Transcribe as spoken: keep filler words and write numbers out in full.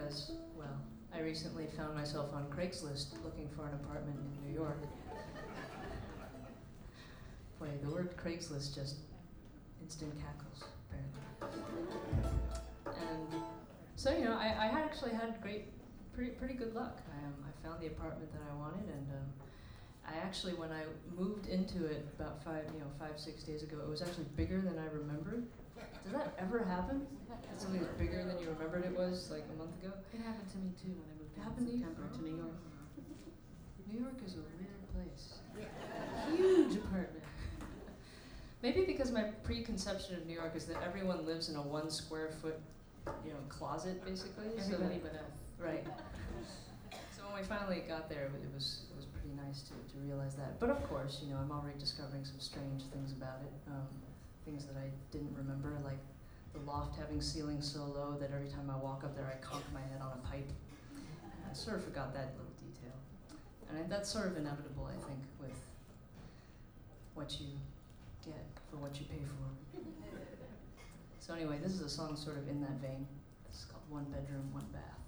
because, well, I recently found myself on Craigslist looking for an apartment in New York. Boy, the word Craigslist just instant cackles, apparently. And so, you know, I, I had actually had great, pretty, pretty good luck. I, um, I found the apartment that I wanted, and um, I actually, when I moved into it about five, you know, five, six days ago, it was actually bigger than I remembered. Does that ever happen? That something is bigger than you remembered it was like a month ago? It happened to me too when I moved It in happened to you? September to New York. New York is a weird place. Huge apartment. Maybe because my preconception of New York is that everyone lives in a one square foot, you know, closet basically. Everybody so but us. Right. So when we finally got there, it was it was pretty nice to, to realize that. But of course, you know, I'm already discovering some strange things about it. Um, things that I didn't remember, like the loft having ceilings so low that every time I walk up there, I conk my head on a pipe. I sort of forgot that little detail. And I, that's sort of inevitable, I think, with what you get for what you pay for. So anyway, this is a song sort of in that vein. It's called One Bedroom, One Bath.